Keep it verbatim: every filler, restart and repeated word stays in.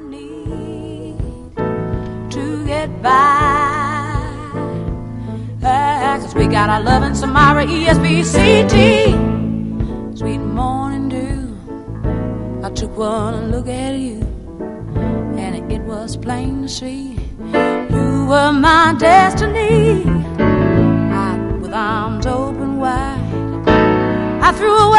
need to get by. Uh, Cause we got our love in Samara, E S B C T, sweet morning dew. I took one look at you, and it was plain to see you were my destiny. I, with arms open wide, I threw away